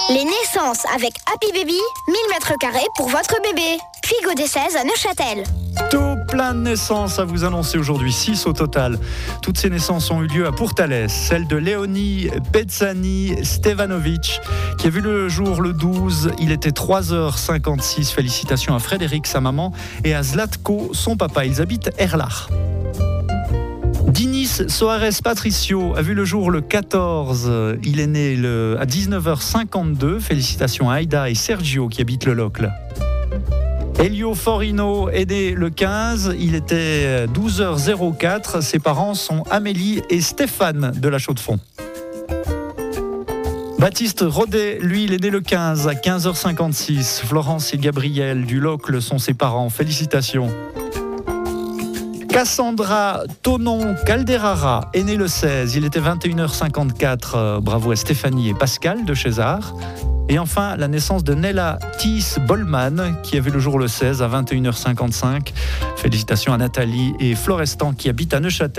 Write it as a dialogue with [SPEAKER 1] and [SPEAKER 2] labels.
[SPEAKER 1] Les naissances avec Happy Baby, 1000 m² pour votre bébé. Puis Godet 16 à Neuchâtel.
[SPEAKER 2] Tout plein de naissances à vous annoncer aujourd'hui, 6 au total. Toutes ces naissances ont eu lieu à Pourtalès. Celle de Léonie Pezzani Stevanovic, qui a vu le jour le 12. Il était 3h56. Félicitations à Frédéric, sa maman, et à Zlatko, son papa. Ils habitent Erlach. Dinis Soares Patricio a vu le jour le 14. Il est né à 19h52. Félicitations à Aïda et Sergio qui habitent le Locle. Elio Forino est né le 15. Il était 12h04. Ses parents sont Amélie et Stéphane de la Chaux-de-Fonds. Baptiste Rodet, lui, il est né le 15 à 15h56. Florence et Gabriel du Locle sont ses parents. Félicitations. Cassandra Tonon Calderara est né le 16. Il était 21h54. Bravo à Stéphanie et Pascal de César. Et enfin, la naissance de Nella Thies Bollman, qui a vu le jour le 16 à 21h55. Félicitations à Nathalie et Florestan qui habitent à Neuchâtel.